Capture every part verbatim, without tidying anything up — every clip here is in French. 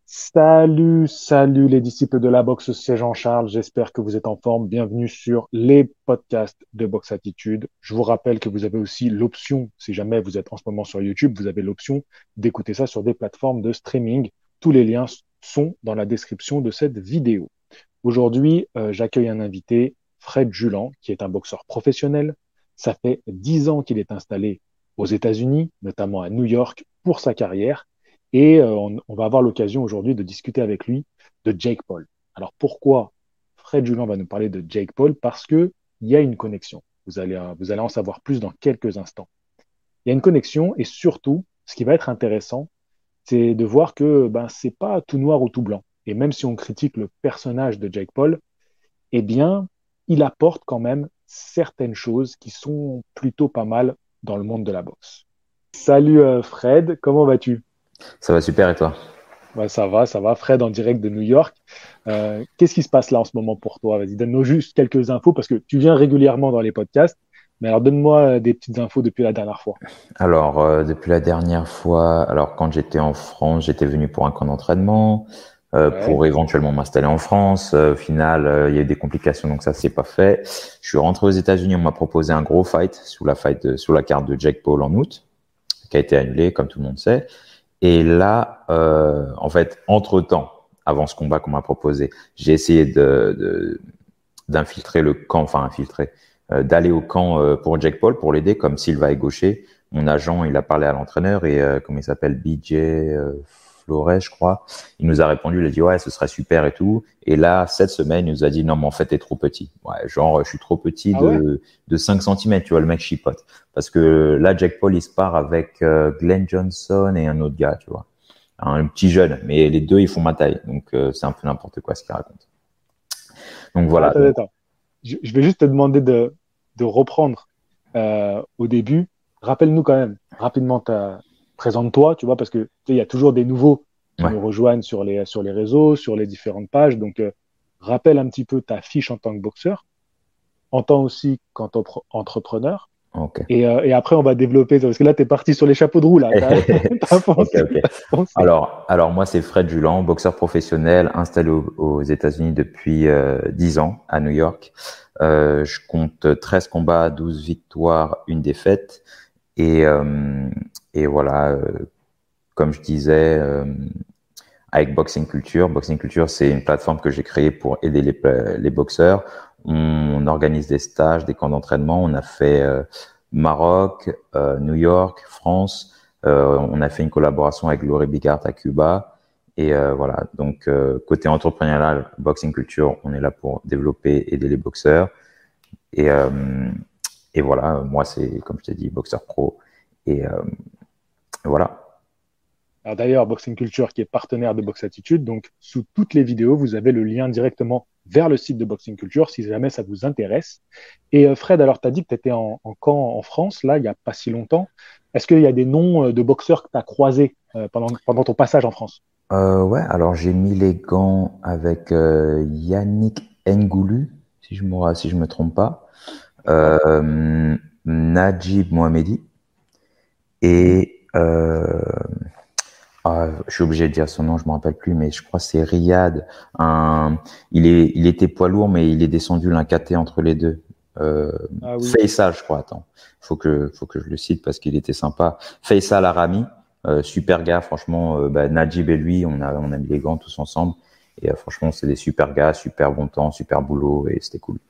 Salut, salut les disciples de la boxe, c'est Jean-Charles. J'espère que vous êtes en forme. Bienvenue sur les podcasts de Boxe Attitude. Je vous rappelle que vous avez aussi l'option, si jamais vous êtes en ce moment sur YouTube, vous avez l'option d'écouter ça sur des plateformes de streaming. Tous les liens sont dans la description de cette vidéo. Aujourd'hui, euh, j'accueille un invité, Fred Julan, qui est un boxeur professionnel. Ça fait dix ans qu'il est installé aux États-Unis, notamment à New York, pour sa carrière. Et euh, on, on va avoir l'occasion aujourd'hui de discuter avec lui de Jake Paul. Alors pourquoi Fred Julan va nous parler de Jake Paul? Parce que il y a une connexion. Vous allez, euh, vous allez en savoir plus dans quelques instants. Il y a une connexion et surtout, ce qui va être intéressant, c'est de voir que ben, c'est pas tout noir ou tout blanc. Et même si on critique le personnage de Jake Paul, eh bien, il apporte quand même certaines choses qui sont plutôt pas mal dans le monde de la boxe. Salut euh, Fred, comment vas-tu? Ça va super et toi? Ouais, ça va, ça va. Fred en direct de New York. Euh, qu'est-ce qui se passe là en ce moment pour toi? Vas-y, donne-nous juste quelques infos parce que tu viens régulièrement dans les podcasts. Mais alors, donne-moi euh, des petites infos depuis la dernière fois. Alors, euh, depuis la dernière fois, alors quand j'étais en France, j'étais venu pour un camp d'entraînement, euh, Ouais, pour éventuellement m'installer en France. Euh, au final, euh, il y a eu des complications, donc ça s'est pas fait. Je suis rentré aux États-Unis, on m'a proposé un gros fight sous la fight de- sous la carte de Jake Paul en août, qui a été annulé, comme tout le monde sait. Et là, euh, en fait, entre-temps, avant ce combat qu'on m'a proposé, j'ai essayé de, de d'infiltrer le camp, enfin infiltrer, euh, d'aller au camp euh, pour Jake Paul pour l'aider, comme Silva est gaucher. Mon agent, il a parlé à l'entraîneur et euh, comment il s'appelle, B J euh, Flores, je crois. Il nous a répondu, il a dit ouais, ce serait super et tout. Et là, cette semaine, il nous a dit non, mais en fait, t'es trop petit. Ouais, genre, je suis trop petit ah ouais? de de cinq centimètres, tu vois, le mec chipote. Parce que là, Jake Paul, il se part avec euh, Glenn Johnson et un autre gars, tu vois, un petit jeune. Mais les deux, ils font ma taille, donc euh, c'est un peu n'importe quoi ce qu'il raconte. Donc voilà. Attends, attends. Je, je vais juste te demander de, de reprendre euh, au début. Rappelle-nous quand même rapidement ta... Présente-toi, tu vois, parce que tu sais, il y a toujours des nouveaux qui Ouais. nous rejoignent sur les, sur les réseaux, sur les différentes pages. Donc, euh, rappelle un petit peu ta fiche en tant que boxeur, en tant aussi qu'entrepreneur. Ok. Et, euh, et après, on va développer, parce que là, tu es parti sur les chapeaux de roue, là. T'as, t'as Ok, foncé, ok. t'as foncé. Alors, alors moi, c'est Fred Julan, boxeur professionnel installé aux, aux États-Unis depuis euh, dix ans à New York. Euh, je compte treize combats, douze victoires, une défaite. Et, euh, et voilà, euh, comme je disais, euh, avec Boxing Culture. Boxing Culture, c'est une plateforme que j'ai créée pour aider les, les boxeurs. On organise des stages, des camps d'entraînement. On a fait euh, Maroc, euh, New York, France. Euh, on a fait une collaboration avec Laurie Bigard à Cuba. Et euh, voilà, donc euh, côté entrepreneurial, Boxing Culture, on est là pour développer, aider les boxeurs. Et, euh, et voilà, moi, c'est, comme je t'ai dit, boxeur pro. Et euh, voilà. Alors d'ailleurs, Boxing Culture, qui est partenaire de Box Attitude, donc sous toutes les vidéos, vous avez le lien directement vers le site de Boxing Culture si jamais ça vous intéresse. Et euh, Fred, alors tu as dit que tu étais en, en camp en France, là, il n'y a pas si longtemps. Est-ce qu'il y a des noms euh, de boxeurs que tu as croisés euh, pendant, pendant ton passage en France? Euh, ouais, alors j'ai mis les gants avec euh, Yannick Ngoulou, si je me si je me trompe pas, D'accord. euh, Najib Mohamedi Mhm. et euh, ah, je suis obligé de dire son nom, je me rappelle plus, mais je crois que c'est Riyad. Un, il est, il était poids lourd, mais il est descendu l'un K T entre les deux. Euh, Ah oui. Faisal, je crois. Attends, faut que, faut que je le cite parce qu'il était sympa. Faisal Arami, euh, super gars, franchement. Euh, bah, Najib et lui, on a, on a mis les gants tous ensemble. Et euh, franchement, c'est des super gars, super bon temps, super boulot, et c'était cool.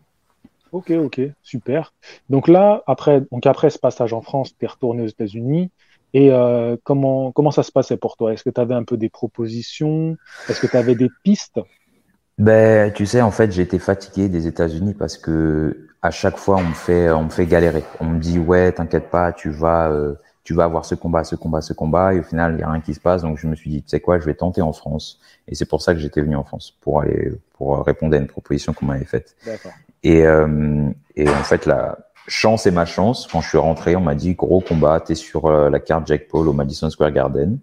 Ok, ok, super. Donc là, après, donc après ce passage en France, tu es retourné aux États-Unis. Et euh, comment, comment ça se passait pour toi? Est-ce que tu avais un peu des propositions? Est-ce que tu avais des pistes? Ben, tu sais, en fait, j'ai été fatigué des États-Unis parce que à chaque fois, on me fait, on me fait galérer. On me dit, ouais, t'inquiète pas, tu vas, euh, tu vas avoir ce combat, ce combat, ce combat, et au final, il y a rien qui se passe. Donc, je me suis dit, tu sais quoi, je vais tenter en France. Et c'est pour ça que j'étais venu en France pour aller, pour répondre à une proposition qu'on m'avait faite. D'accord. Et, euh, et en fait, la chance et ma chance, quand je suis rentré, on m'a dit, gros combat, t'es sur euh, la carte Jake Paul au Madison Square Garden,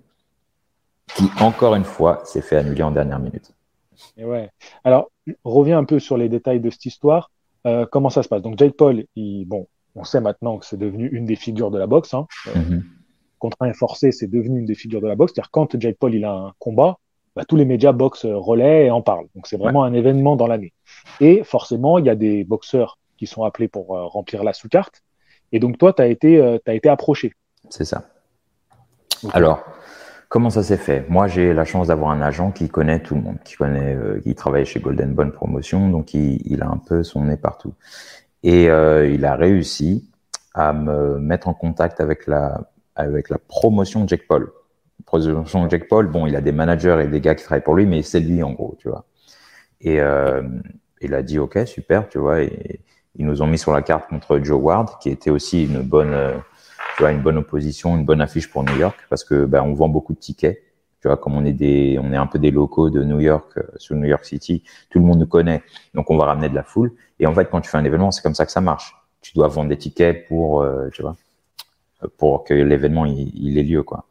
qui encore une fois s'est fait annuler en dernière minute. Et ouais. Alors, reviens un peu sur les détails de cette histoire. Euh, comment ça se passe? Donc, Jake Paul, il, bon, on sait maintenant que c'est devenu une des figures de la boxe. Hein. Euh, Mhm. contraint et forcé, c'est devenu une des figures de la boxe. C'est-à-dire, quand Jake Paul il a un combat, bah, tous les médias boxe relaient et en parlent. Donc c'est Ouais, vraiment un événement dans l'année. Et forcément, il y a des boxeurs qui sont appelés pour euh, remplir la sous-carte. Et donc toi, tu as été, euh, t'as été approché. c'est ça. Ok. Alors, comment ça s'est fait? Moi, j'ai la chance d'avoir un agent qui connaît tout le monde, qui connaît, euh, qui travaille chez Golden Bond Promotion, donc il, il a un peu son nez partout. Et euh, il a réussi à me mettre en contact avec la, avec la promotion Jake Paul. Promotion Jake Paul, bon, il a des managers et des gars qui travaillent pour lui, mais c'est lui en gros, tu vois. Et euh, il a dit ok, super, tu vois. Et ils nous ont mis sur la carte contre Joe Ward, qui était aussi une bonne, euh, tu vois, une bonne opposition, une bonne affiche pour New York, parce que ben, on vend beaucoup de tickets. Tu vois, comme on est des, on est un peu des locaux de New York, euh, sur New York City, tout le monde nous connaît, donc on va ramener de la foule. Et en fait, quand tu fais un événement, c'est comme ça que ça marche. Tu dois vendre des tickets pour, euh, tu vois, pour que l'événement il, il ait lieu, quoi.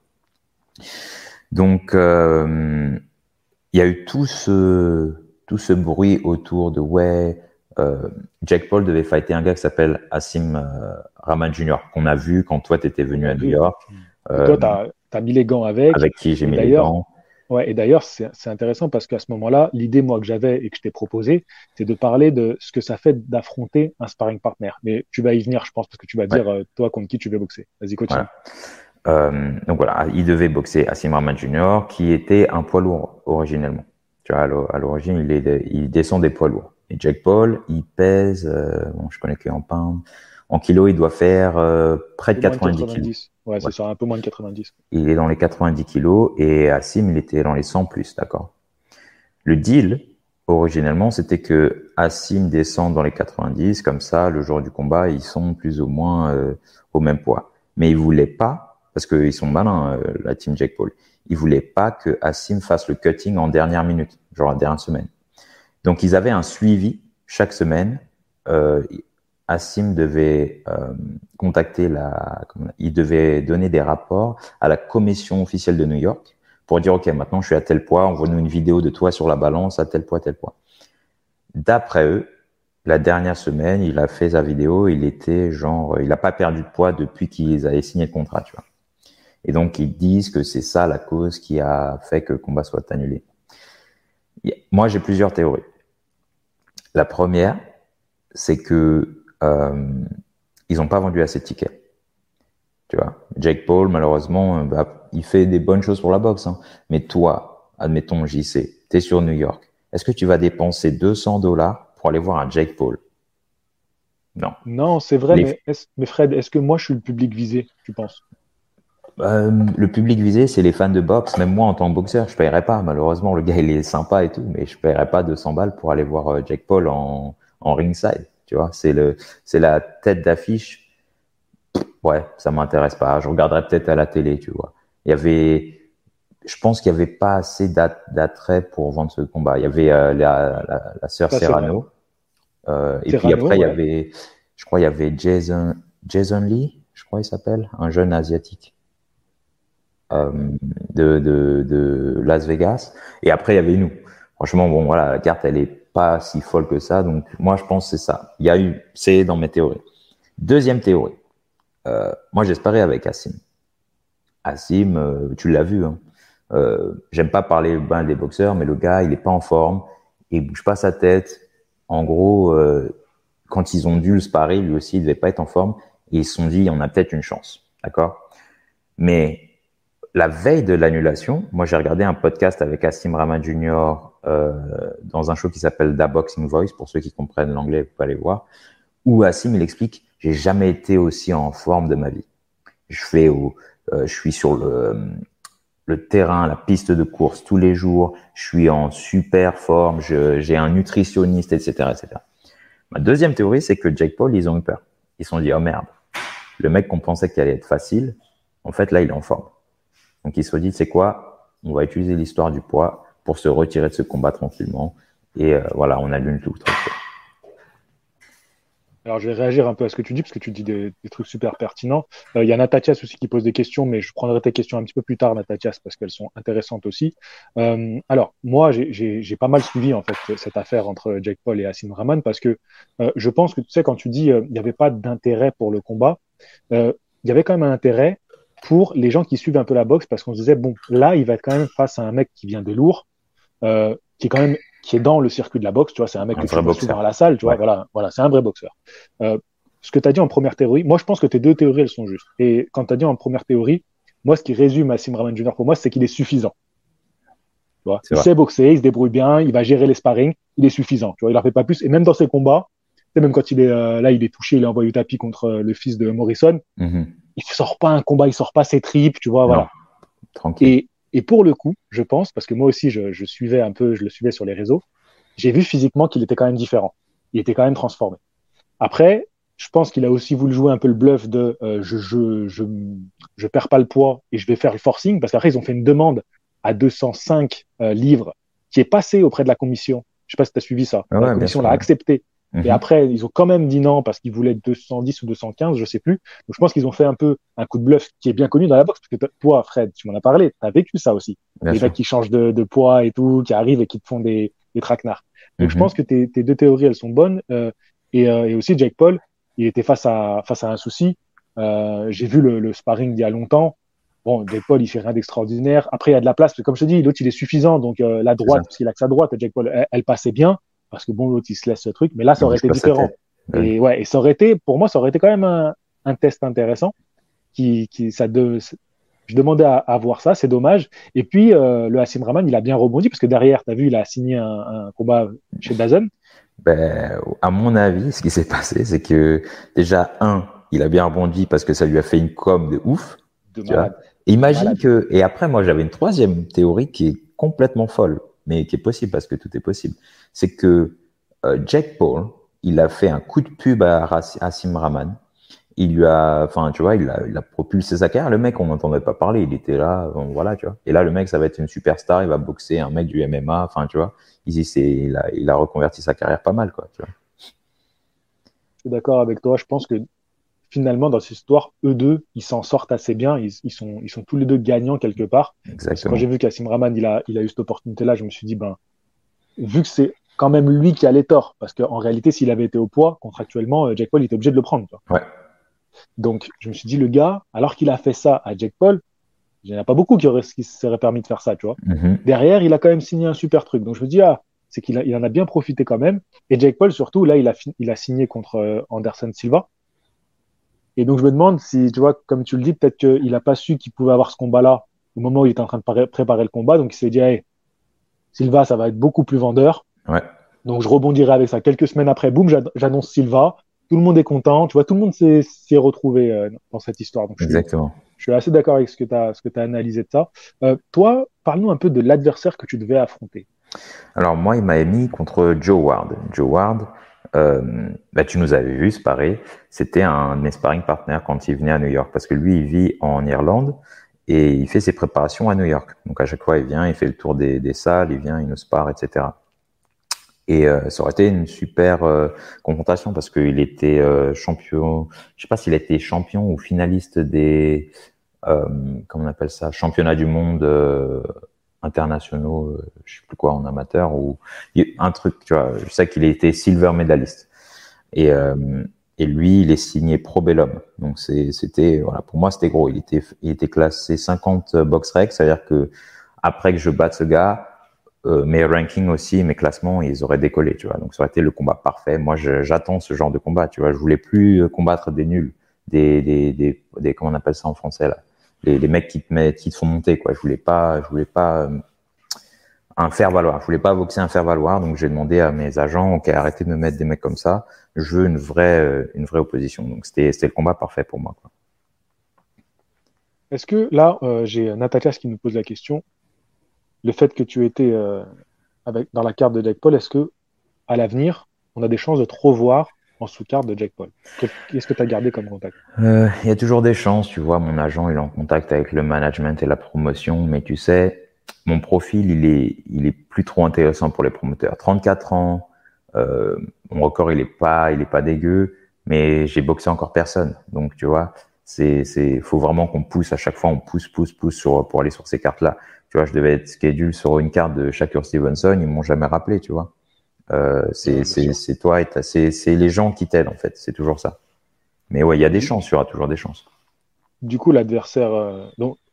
Donc, euh, il y a eu tout ce, tout ce bruit autour de ouais, euh, Jake Paul devait fighter un gars qui s'appelle Hassim euh, Rahman junior qu'on a vu quand toi t'étais On venu a à New vu. York, Et euh, toi, tu as mis les gants avec. avec qui j'ai Et mis les d'ailleurs, gants. ouais, et d'ailleurs, c'est c'est intéressant parce qu'à ce moment-là, l'idée, moi, que j'avais et que je t'ai proposé, c'est de parler de ce que ça fait d'affronter un sparring partner. Mais tu vas y venir, je pense, parce que tu vas Ouais, dire, euh, toi, contre qui tu veux boxer. Vas-y, continue. voilà. Euh, donc voilà, il devait boxer Hassim Rahman junior qui était un poids lourd originellement. Tu vois, à l'o- à l'origine, il, est, il descend des poids lourds. Et Jake Paul, il pèse, euh, bon, je connais qu'en pounds, en kilos, il doit faire euh, près Un de peu moins de quatre-vingt-dix kilos. quatre-vingt-dix. Ouais, Ouais. c'est ça, un peu moins de quatre-vingt-dix. Il est dans les quatre-vingt-dix kilos et Hassim, il était dans les cent plus, d'accord. Le deal, originellement, c'était que Hassim descende dans les quatre-vingt-dix, comme ça, le jour du combat, ils sont plus ou moins euh, au même poids. Mais ils voulaient pas, parce qu'ils sont malins, euh, la team Jake Paul, ils voulaient pas que Hassim fasse le cutting en dernière minute, genre la dernière semaine. Donc, ils avaient un suivi chaque semaine. Euh, Hassim devait euh, contacter la, comment, il devait donner des rapports à la commission officielle de New York pour dire ok, maintenant je suis à tel poids, envoie-nous une vidéo de toi sur la balance à tel poids, tel poids. D'après eux, la dernière semaine, il a fait sa vidéo, il était genre, il n'a pas perdu de poids depuis qu'ils avaient signé le contrat, tu vois. Et donc ils disent que c'est ça la cause qui a fait que le combat soit annulé. Moi, j'ai plusieurs théories. La première, c'est que euh, ils n'ont pas vendu assez de tickets. Tu vois, Jake Paul, malheureusement, bah, il fait des bonnes choses pour la boxe. Hein. Mais toi, admettons J C, tu es sur New York. Est-ce que tu vas dépenser deux cents dollars pour aller voir un Jake Paul? Non. Non, c'est vrai, Les, mais, est mais Fred, est-ce que moi, je suis le public visé, tu penses? euh, le public visé, c'est les fans de boxe. Même moi, en tant que boxeur, je paierais pas. Malheureusement, le gars, il est sympa et tout, mais je paierais pas deux cents balles pour aller voir euh, Jake Paul en, en ringside. Tu vois, c'est le, c'est la tête d'affiche. Ouais, ça m'intéresse pas. Je regarderais peut-être à la télé, tu vois. Il y avait, je pense qu'il y avait pas assez d'attrait pour vendre ce combat. Il y avait euh, la, la, la sœur Ça, c'est vrai. Serrano, euh, et puis Serrano, après il y ouais. avait, je crois il y avait Jason, Jason Lee, je crois il s'appelle, un jeune asiatique euh, de, de, de Las Vegas. Et après il y avait nous. Franchement, bon voilà, la carte elle est pas si folle que ça, donc moi je pense que c'est ça. Il y a eu, c'est dans mes théories. Deuxième théorie. Euh, moi j'espérais avec Hassim. Hassim, euh, tu l'as vu, hein. Euh, j'aime pas parler ben, des boxeurs, mais le gars, il est pas en forme, il bouge pas sa tête. En gros, euh, quand ils ont dû le sparer, lui aussi, il devait pas être en forme. Et ils se sont dit, on a peut-être une chance, d'accord. Mais la veille de l'annulation, moi j'ai regardé un podcast avec Hassim Rahman junior euh, dans un show qui s'appelle Da Boxing Voice, pour ceux qui comprennent l'anglais, vous pouvez aller voir, où Hassim il explique, j'ai jamais été aussi en forme de ma vie. Je fais, au, euh, je suis sur le le terrain, la piste de course tous les jours, je suis en super forme, je, j'ai un nutritionniste, et cetera, et cetera. Ma deuxième théorie, c'est que Jake Paul, ils ont eu peur. Ils se sont dit, oh merde, le mec qu'on pensait qu'il allait être facile, en fait, là, il est en forme. Donc, ils se sont dit, c'est quoi? On va utiliser l'histoire du poids pour se retirer de ce combat tranquillement. Et euh, voilà, on allume tout le truc. Alors, je vais réagir un peu à ce que tu dis, parce que tu dis des, des trucs super pertinents. Euh, Il y a Natatias aussi qui pose des questions, mais je prendrai tes questions un petit peu plus tard, Natatias, parce qu'elles sont intéressantes aussi. Euh, alors, moi, j'ai j'ai- j'ai pas mal suivi, en fait, cette affaire entre Jake Paul et Hassim Rahman, parce que euh, je pense que, tu sais, quand tu dis euh, il n'y avait pas d'intérêt pour le combat, euh, il y avait quand même un intérêt pour les gens qui suivent un peu la boxe, parce qu'on se disait, bon, là, il va être quand même face à un mec qui vient des lourds. euh, qui est quand même qui est dans le circuit de la boxe, tu vois, c'est un mec Un que tu vrai vois souvent boxeur. à la salle, tu vois, Ouais. voilà, voilà, c'est un vrai boxeur. Euh, ce que tu as dit en première théorie, moi je pense que tes deux théories elles sont justes. Et quand tu as dit en première théorie, moi ce qui résume Asim Rahman Junior pour moi, c'est qu'il est suffisant. Tu vois. C'est Il vrai. sait boxer, il se débrouille bien, il va gérer les sparring, il est suffisant. Tu vois, il en fait pas plus. Et même dans ses combats, même quand il est euh, là, il est touché, il est envoyé au tapis contre euh, le fils de Morrison, Mhm. il sort pas un combat, il sort pas ses tripes, tu vois, Non, voilà. tranquille. Et, et pour le coup, je pense, parce que moi aussi, je, je suivais un peu, je le suivais sur les réseaux, j'ai vu physiquement qu'il était quand même différent. Il était quand même transformé. Après, je pense qu'il a aussi voulu jouer un peu le bluff de euh, je, je, je, je perds pas le poids et je vais faire le forcing, parce qu'après, ils ont fait une demande à deux cent cinq euh, livres qui est passée auprès de la commission. Je sais pas si tu as suivi ça. Ouais, La ouais, bien commission sûr. l'a Ouais. accepté. Et Mhm. après, ils ont quand même dit non parce qu'ils voulaient deux cent dix ou deux cent quinze, je sais plus. Donc, je pense qu'ils ont fait un peu un coup de bluff qui est bien connu dans la boxe. Parce que toi, Fred, tu m'en as parlé, tu as vécu ça aussi. Bien Les sûr. mecs qui changent de, de poids et tout, qui arrivent et qui te font des, des traquenards. Donc, je pense Mhm. que tes, tes deux théories, elles sont bonnes. Euh, et, euh, et aussi, Jake Paul, il était face à, face à un souci. Euh, j'ai vu le, le sparring il y a longtemps. Bon, Jake Paul, il fait rien d'extraordinaire. Après, il y a de la place. Parce que comme je te dis, l'autre, il est suffisant. Donc, euh, la C'est ça. droite, parce qu'il a que sa droite, Jake Paul, elle, elle passait bien. Parce que bon, l'autre, il se laisse ce truc. Mais là, ça Il aurait bouge été pas sa différent. tête. Bah oui. Et ouais, et ça aurait été, pour moi, ça aurait été quand même un, un test intéressant. Qui, qui, ça de, je demandais à, à voir ça, c'est dommage. Et puis, euh, le Hassim Rahman, il a bien rebondi. Parce que derrière, tu as vu, il a signé un, un combat chez DAZN. Ben, à mon avis, ce qui s'est passé, c'est que déjà, un, il a bien rebondi parce que ça lui a fait une com de ouf, De tu vois. malade. Et De imagine malade. que, et après, moi, j'avais une troisième théorie qui est complètement folle, mais qui est possible parce que tout est possible. C'est que euh, Jake Paul, il a fait un coup de pub à Hassim Rahman. Il lui a, enfin, tu vois, il a, il a propulsé sa carrière. Le mec, on n'entendait pas parler. Il était là, bon, voilà, tu vois. Et là, le mec, ça va être une superstar. Il va boxer un mec du M M A. Enfin, tu vois. Il, c'est, il a, il a reconverti sa carrière pas mal, quoi, tu vois. Je suis d'accord avec toi. Je pense que finalement, dans cette histoire, eux deux, ils s'en sortent assez bien. Ils, ils sont, ils sont tous les deux gagnants quelque part. Parce que quand j'ai Exactement. vu qu'Asim Rahman, il a, il a eu cette opportunité-là, je me suis dit, ben, vu que c'est quand même lui qui a les torts, parce qu'en réalité, s'il avait été au poids, contractuellement, euh, Jack Paul il était obligé de le prendre. Tu vois. Ouais. Donc, je me suis dit, le gars, alors qu'il a fait ça à Jack Paul, il n'y en a pas beaucoup qui, auraient, qui se seraient permis de faire ça, tu vois. Mhm. Derrière, il a quand même signé un super truc. Donc, je me dis, ah, c'est qu'il a, il en a bien profité quand même. Et Jake Paul, surtout, là, il a, fi- il a signé contre euh, Anderson Silva. Et donc, je me demande si, tu vois, comme tu le dis, peut-être qu'il n'a pas su qu'il pouvait avoir ce combat-là au moment où il était en train de paré- préparer le combat. Donc, il s'est dit, hey, Silva, ça va être beaucoup plus vendeur. Ouais. Donc, je rebondirai avec ça. Quelques semaines après, boum, j'ad- j'annonce Silva. Tout le monde est content. Tu vois, tout le monde s'est s'est retrouvé euh, dans cette histoire. Donc, je suis, Exactement. je suis assez d'accord avec ce que tu as, ce que tu as analysé de ça. Euh, toi, parle-nous un peu de l'adversaire que tu devais affronter. Alors, moi, il m'avait mis contre Joe Ward. Joe Ward, euh, bah, tu nous avais vu, c'est pareil. C'était un de mes sparring partner quand il venait à New York parce que lui, il vit en Irlande et il fait ses préparations à New York. Donc, à chaque fois, il vient, il fait le tour des, des salles, il vient, il nous spar, et cetera. Et euh, ça aurait été une super euh, confrontation parce qu'il était euh, champion, je sais pas s'il a été champion ou finaliste des, euh, comment on appelle ça, championnats du monde euh, internationaux, euh, je sais plus quoi, en amateur ou un truc, tu vois. Je sais qu'il a été silver medaliste. Et euh, et lui, il est signé Pro Bellum. Donc c'est, c'était, voilà, pour moi c'était gros. Il était, il était classé cinquante box rec, c'est-à-dire que après que je batte ce gars, euh, mes rankings aussi, mes classements, ils auraient décollé, tu vois. Donc ça aurait été le combat parfait. Moi, je, j'attends ce genre de combat, tu vois. Je voulais plus combattre des nuls, des, des, des, des comment on appelle ça en français là, les, les mecs qui te mettent, qui te font monter, quoi. Je voulais pas, je voulais pas euh, un faire valoir. Je voulais pas boxer un faire valoir, donc j'ai demandé à mes agents, ok, arrêtez de me mettre des mecs comme ça. Je veux une vraie, euh, une vraie opposition. Donc c'était, c'était le combat parfait pour moi, quoi. Est-ce que là, euh, j'ai Natalia qui me pose la question, le fait que tu étais euh, avec, dans la carte de Jack Paul, est-ce que à l'avenir, on a des chances de te revoir en sous-carte de Jack Paul? Quel- Qu'est-ce que tu as gardé comme contact? Euh, Il y a toujours des chances, tu vois. Mon agent, il est en contact avec le management et la promotion, mais tu sais, mon profil, il est, il est plus trop intéressant pour les promoteurs. trente-quatre ans, euh, mon record, il est pas, il est pas dégueu, mais j'ai boxé encore personne. Donc, tu vois, c'est, c'est, faut vraiment qu'on pousse à chaque fois, on pousse, pousse, pousse sur, pour aller sur ces cartes-là. Tu vois, je devais être schedule sur une carte de Shakur Stevenson, ils m'ont jamais rappelé, tu vois. Euh, c'est, Ouais, bien c'est, sûr. c'est toi et t'as- c'est, c'est les gens qui t'aident, en fait. C'est toujours ça. Mais ouais, il y a des Du, chances, il y aura toujours des chances. du coup, l'adversaire, euh, donc,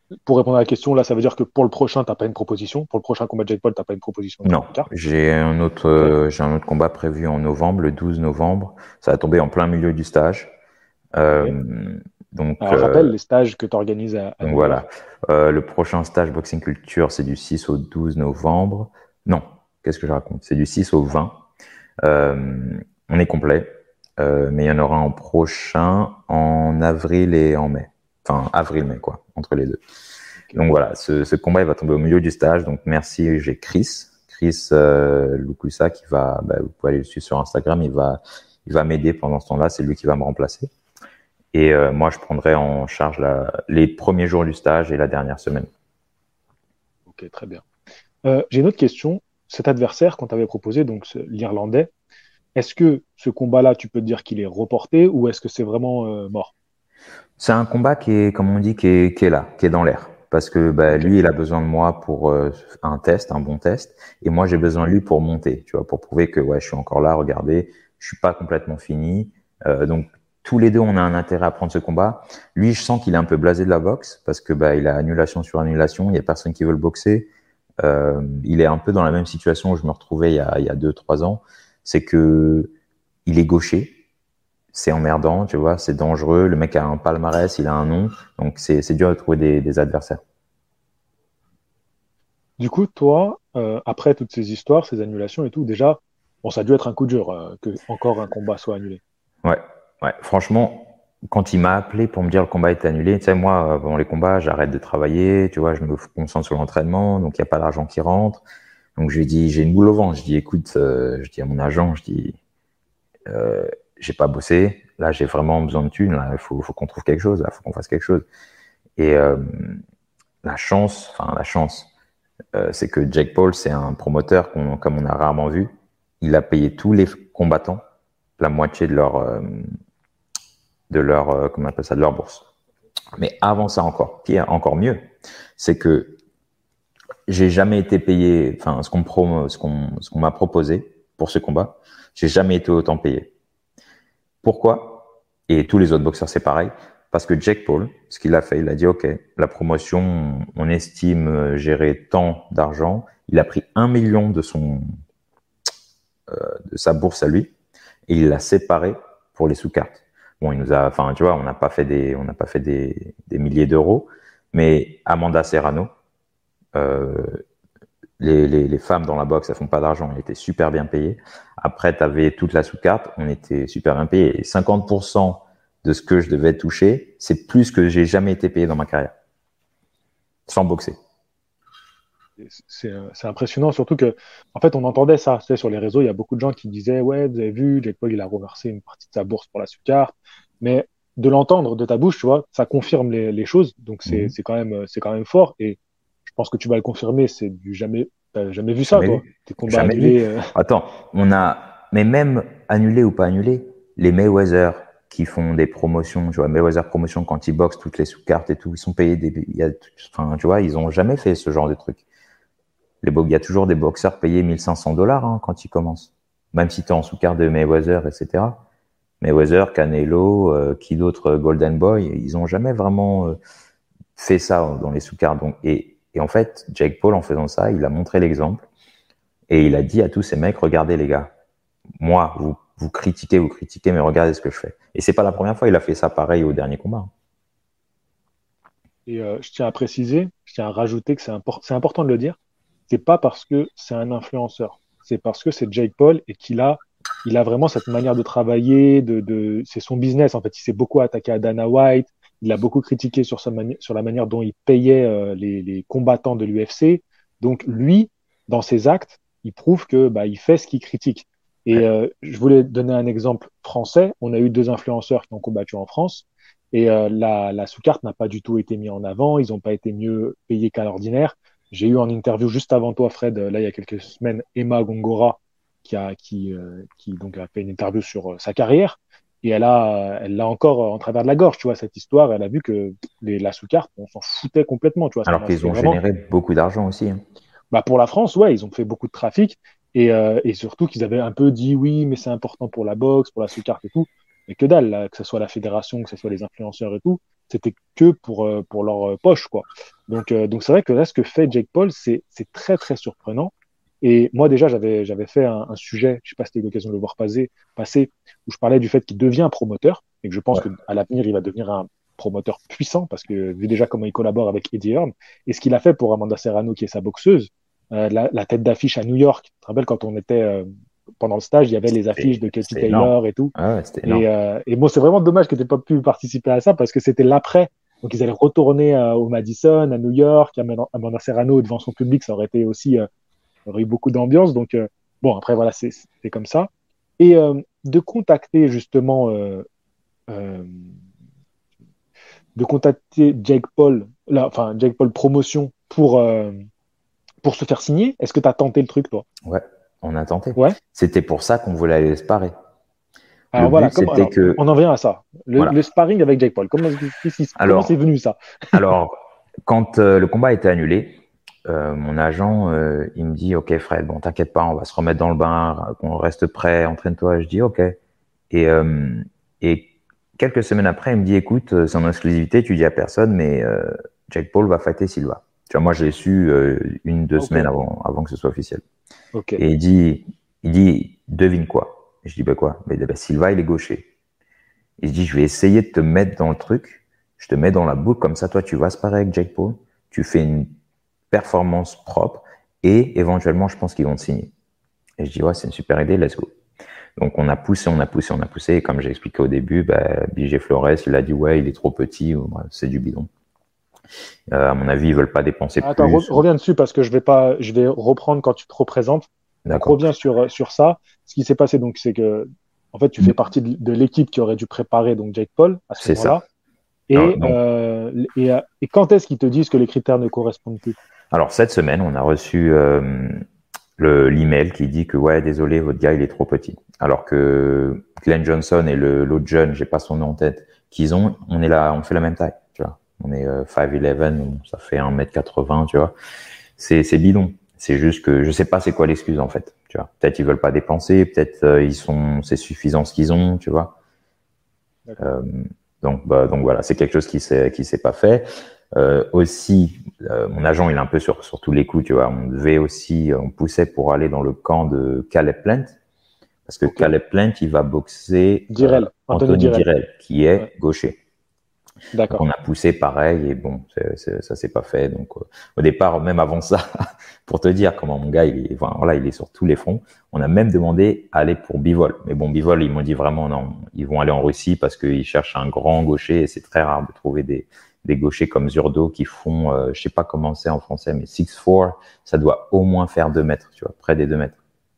pour répondre à la question, là, ça veut dire que pour le prochain, t'as pas une proposition. Pour le prochain combat de Jake Paul, t'as pas une proposition de Non, carte. j'ai un autre, Ok. euh, j'ai un autre combat prévu en novembre, le douze novembre. Ça va tomber en plein milieu du stage. Ok. Euh, donc, Alors, euh, rappelle les stages que tu organises à, à donc New voilà. York. Euh, le prochain stage Boxing Culture, c'est du six au douze novembre. Non, qu'est-ce que je raconte? C'est du six au vingt. Euh, on est complet, euh, mais il y en aura un prochain en avril et en mai. Enfin, avril-mai, quoi, entre les deux. Ok. Donc voilà, ce, ce combat, il va tomber au milieu du stage. Donc merci, j'ai Chris, Chris euh, Lukusa qui va, bah, vous pouvez aller le suivre sur Instagram, il va, il va m'aider pendant ce temps-là, c'est lui qui va me remplacer. Et euh, moi, je prendrai en charge la, les premiers jours du stage et la dernière semaine. Ok, très bien. Euh, j'ai une autre question. Cet adversaire qu'on t'avait proposé, donc ce- l'Irlandais, est-ce que ce combat-là, tu peux te dire qu'il est reporté ou est-ce que c'est vraiment euh, mort? C'est un combat qui est, comme on dit, qui est, qui est là, qui est dans l'air. Parce que bah, Ok. lui, il a besoin de moi pour euh, un test, un bon test, et moi, j'ai besoin de lui pour monter, tu vois, pour prouver que ouais, je suis encore là. Regardez, je suis pas complètement fini. Euh, donc tous les deux, on a un intérêt à prendre ce combat. Lui, je sens qu'il est un peu blasé de la boxe parce que bah, il a annulation sur annulation. Il y a personne qui veut le boxer. Euh, il est un peu dans la même situation où je me retrouvais il y a, il y a deux, trois ans. C'est que il est gaucher, c'est emmerdant, tu vois, c'est dangereux. Le mec a un palmarès, il a un nom, donc c'est c'est dur de trouver des, des adversaires. Du coup, toi, euh, après toutes ces histoires, ces annulations et tout, déjà, bon, ça a dû être un coup dur euh, que encore un combat soit annulé. Ouais, ouais. Franchement, quand il m'a appelé pour me dire le combat est annulé, tu sais, moi, avant les combats, j'arrête de travailler, tu vois, je me concentre sur l'entraînement, donc il y a pas d'argent qui rentre. Donc je lui dis, j'ai une boule au ventre. Je dis, écoute, euh, je dis à mon agent, je dis, euh, j'ai pas bossé. Là, j'ai vraiment besoin de thunes. Là, il faut, faut qu'on trouve quelque chose. Là, faut qu'on fasse quelque chose. Et euh, la chance, enfin la chance. Euh, c'est que Jake Paul, c'est un promoteur qu'on, comme on a rarement vu. Il a payé tous les combattants la moitié de leur, euh, de leur, euh, comment on appelle ça, de leur bourse. Mais avant ça encore, pire, encore mieux, c'est que j'ai jamais été payé, enfin, ce qu'on me pro, ce qu'on, ce qu'on m'a proposé pour ce combat, j'ai jamais été autant payé. Pourquoi? Et tous les autres boxeurs, c'est pareil. Parce que Jake Paul, ce qu'il a fait, il a dit, OK, la promotion, on estime gérer tant d'argent. Il a pris un million de son, euh, de sa bourse à lui et il l'a séparé pour les sous-cartes. Bon, il nous a, enfin, tu vois, on n'a pas fait des, on n'a pas fait des, des milliers d'euros, mais Amanda Serrano, euh, les, les, les femmes dans la boxe, elles font pas d'argent, elles étaient super bien payées. Après, tu avais toute la sous-carte, on était super bien payés. Et cinquante pour cent de ce que je devais toucher, c'est plus que j'ai jamais été payé dans ma carrière, sans boxer. Et C'est euh, c'est impressionnant, surtout que, en fait, on entendait ça, tu sais, sur les réseaux, il y a beaucoup de gens qui disaient, ouais, vous avez vu, Jake Paul, il a reversé une partie de sa bourse pour la sucre. Mais de l'entendre de ta bouche, tu vois, ça confirme les, les choses, donc c'est Mmh. c'est quand même, c'est quand même fort. Et je pense que tu vas le confirmer, c'est du jamais, t'as jamais vu ça, Jamais toi. vu. Tes combats Jamais vu. annulés. euh, Attends, on a, mais même annulé ou pas annulé, les Mayweather qui font des promotions, tu vois, Mayweather promotion quand ils boxent toutes les sous-cartes et tout, ils sont payés des, il y a, enfin, tu vois, ils ont jamais fait ce genre de truc. Les, bo- il y a toujours des boxeurs payés mille cinq cents dollars hein, quand ils commencent. Même si tu es en sous-carte de Mayweather, et cetera. Mayweather, Canelo, euh, qui d'autres, euh, Golden Boy, ils ont jamais vraiment euh, fait ça dans les sous-cartes. Donc, et, et en fait, Jake Paul, en faisant ça, il a montré l'exemple et il a dit à tous ces mecs, regardez les gars, moi, vous, vous critiquez, vous critiquez, mais regardez ce que je fais. Et c'est pas la première fois, il a fait ça pareil au dernier combat. et euh, je tiens à préciser, je tiens à rajouter que c'est impor- c'est important de le dire. C'est pas parce que c'est un influenceur, c'est parce que c'est Jake Paul et qu'il a, il a vraiment cette manière de travailler, de, de, c'est son business en fait. Il s'est beaucoup attaqué à Dana White, il a beaucoup critiqué sur sa mani- sur la manière dont il payait euh, les, les combattants de l'U F C. Donc lui, dans ses actes, il prouve que bah, il fait ce qu'il critique. Et Ouais. euh, je voulais donner un exemple français. On a eu deux influenceurs qui ont combattu en France. Et euh, la, la sous-carte n'a pas du tout été mise en avant, ils n'ont pas été mieux payés qu'à l'ordinaire. J'ai eu en interview juste avant toi, Fred, euh, là il y a quelques semaines, Emma Gongora, qui a, qui, euh, qui donc a fait une interview sur euh, sa carrière. Et elle a, elle l'a encore euh, en travers de la gorge, tu vois, cette histoire. Elle a vu que les, la sous-carte, on s'en foutait complètement, tu vois. Alors qu'ils C'était ont vraiment, généré beaucoup d'argent aussi. Hein. bah, pour la France, ouais, ils ont fait beaucoup de trafic. Et, euh, et surtout qu'ils avaient un peu dit oui, mais c'est important pour la boxe, pour la sous-carte et tout. Mais que dalle, là, que ce soit la fédération, que ce soit les influenceurs et tout. c'était que pour, euh, pour leur euh, poche, quoi. Donc, euh, donc c'est vrai que là, ce que fait Jake Paul, c'est, c'est très, très surprenant. Et moi, déjà, j'avais, j'avais fait un, un sujet, je sais pas si tu as eu l'occasion de le voir passer, passer, où je parlais du fait qu'il devient un promoteur et que je pense Ouais. qu'à l'avenir, il va devenir un promoteur puissant parce que vu déjà comment il collabore avec Eddie Hearn et ce qu'il a fait pour Amanda Serrano, qui est sa boxeuse, euh, la, la tête d'affiche à New York. Tu te rappelles quand on était euh, pendant le stage, il y avait les affiches C'était de Katie c'était énorme. Taylor et tout. Ouais, ouais, c'était énorme. Et, euh, et bon, c'est vraiment dommage que tu n'aies pas pu participer à ça parce que c'était l'après. Donc, ils allaient retourner euh, au Madison, à New York, Amanda Amanda Serrano devant son public, ça aurait été aussi, euh, aurait eu beaucoup d'ambiance. Donc, euh, bon, après, voilà, c'est c'est comme ça. Et euh, de contacter justement, euh, euh, de contacter Jake Paul, là, enfin, Jake Paul Promotion pour, euh, pour se faire signer, est-ce que tu as tenté le truc, toi? Ouais, on a tenté. Ouais. C'était pour ça qu'on voulait aller se parer. Le Alors voilà, but, comme, c'était alors, que, on en vient à ça. Le, voilà. le sparring avec Jake Paul, comment, qu'est-ce qui- comment c'est Alors, venu ça? alors, quand euh, le combat a été annulé, euh, mon agent, euh, il me dit, OK, Fred, bon, t'inquiète pas, on va se remettre dans le bain, qu'on reste prêt, entraîne-toi. Je dis, OK. Et, euh, et quelques semaines après, il me dit, écoute, euh, c'est en exclusivité, tu dis à personne, mais euh, Jake Paul va fighter Silva. Tu vois, moi, je l'ai su euh, une, deux Ok, semaines avant, avant que ce soit officiel. ok, Et il dit, il dit, devine quoi? Je dis, bah quoi? Mais bah, Silva, il est gaucher. Il se dit, je vais essayer de te mettre dans le truc. Je te mets dans la boucle, comme ça, toi, tu vas se parer avec Jake Paul. Tu fais une performance propre et éventuellement, je pense qu'ils vont te signer. Et je dis, ouais, c'est une super idée, let's go. Donc, on a poussé, on a poussé, on a poussé. Et comme j'ai expliqué au début, bah, B J Flores, il a dit, ouais, il est trop petit, ou, ouais, c'est du bidon. Euh, à mon avis, ils veulent pas dépenser attends, re- plus. reviens dessus parce que je vais pas, je vais reprendre quand tu te représentes. Donc D'accord. reviens sur, sur ça. Ce qui s'est passé, donc, c'est que, en fait, tu fais partie de, de l'équipe qui aurait dû préparer donc Jake Paul à ce C'est ça. moment-là. Et, Donc, euh, et, euh, et quand est-ce qu'ils te disent que les critères ne correspondent plus? alors, cette semaine, on a reçu euh, le, l'email qui dit que, ouais, désolé, votre gars, il est trop petit. Alors que Glenn Johnson et le, l'autre jeune, j'ai pas son nom en tête, qu'ils ont, on est là, on fait la même taille, tu vois. On est euh, cinq onze, ça fait un mètre quatre-vingts, tu vois. C'est, c'est bidon. C'est juste que je sais pas c'est quoi l'excuse, en fait, tu vois. Peut-être ils veulent pas dépenser, peut-être euh, ils sont, c'est suffisant ce qu'ils ont, tu vois. D'accord. Euh, donc, bah, donc voilà, c'est quelque chose qui s'est, qui s'est pas fait. Euh, aussi, euh, mon agent, il est un peu sur, sur tous les coups, tu vois. On devait aussi, on poussait pour aller dans le camp de Caleb Plant, parce que Ok. Caleb Plant, il va boxer euh, Direl, Anthony Anthony Direl. Direl, qui Ouais. est gaucher. Donc on D'accord. a poussé pareil et bon, c'est, c'est, ça s'est pas fait. Donc euh, au départ, même avant ça, pour te dire comment mon gars, il est, enfin, voilà, il est sur tous les fronts. On a même demandé à aller pour Bivol, mais bon, Bivol, ils m'ont dit vraiment non, ils vont aller en Russie parce qu'ils cherchent un grand gaucher et c'est très rare de trouver des des gauchers comme Zurdo qui font, euh, je sais pas comment c'est en français, mais six four, ça doit au moins faire deux mètres, tu vois, près des deux mètres.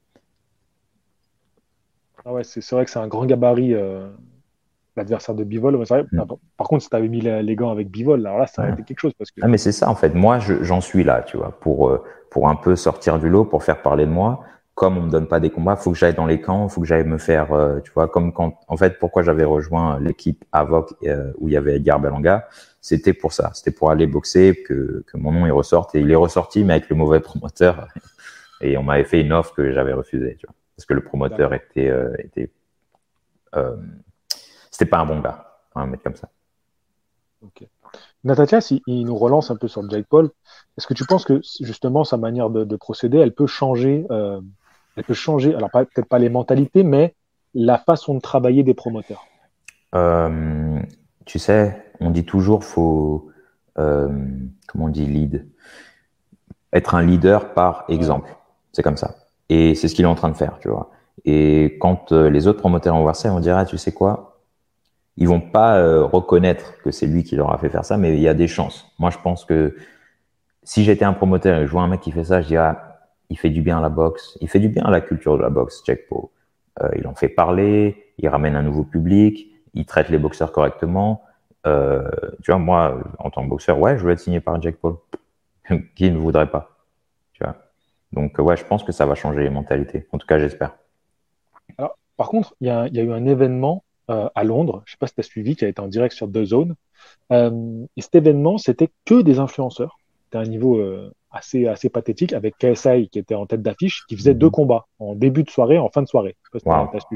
Ah ouais, c'est c'est vrai que c'est un grand gabarit, euh, l'adversaire de Bivol. Ouais, c'est vrai. Ah, Mm. par par contre, si tu avais mis les, les gants avec Bivol, alors là, ça Ouais. aurait été quelque chose parce que. Ah, mais c'est ça, en fait. Moi, je, j'en suis là, tu vois, pour, euh, pour un peu sortir du lot, pour faire parler de moi. Comme on me donne pas des combats, faut que j'aille dans les camps, faut que j'aille me faire, euh, tu vois, comme quand, en fait, pourquoi j'avais rejoint l'équipe Avoc, euh, où il y avait Edgar Berlanga, c'était pour ça. C'était pour aller boxer, que, que mon nom, il ressorte. Et il est ressorti, mais avec le mauvais promoteur. Et on m'avait fait une offre que j'avais refusée, tu vois. Parce que le promoteur D'accord. était, euh, était, euh, c'était pas un bon gars, on va mettre comme ça. Ok. Natacha, s'il il nous relance un peu sur Jake Paul, est-ce que tu penses que justement sa manière de, de procéder, elle peut changer, euh, elle peut changer, alors pas- peut-être pas les mentalités, mais la façon de travailler des promoteurs? Euh, tu sais, on dit toujours faut, euh, comment on dit lead, être un leader par Ouais. exemple. C'est comme ça. Et c'est ce qu'il est en train de faire, tu vois. Et quand euh, les autres promoteurs vont voir ça, ils vont dire, ah, tu sais quoi, ils vont pas euh, reconnaître que c'est lui qui leur a fait faire ça, mais il y a des chances. Moi, je pense que si j'étais un promoteur et je vois un mec qui fait ça, je dirais, ah, il fait du bien à la boxe, il fait du bien à la culture de la boxe, Jake Paul. Euh, il en fait parler, il ramène un nouveau public, il traite les boxeurs correctement. Euh, tu vois, moi, en tant que boxeur, ouais, je veux être signé par Jake Paul. Qui ne voudrait pas, tu vois. Donc, ouais, je pense que ça va changer les mentalités. En tout cas, j'espère. Alors, par contre, il y a, il y a eu un événement euh, à Londres, je sais pas si tu as suivi, qui a été en direct sur D A Z N. Euh, et cet événement, c'était que des influenceurs. C'était un niveau euh, assez, assez pathétique avec K S I qui était en tête d'affiche, qui faisait deux Mhm. combats en début de soirée, en fin de soirée. Je sais pas si Waouh. tu as suivi.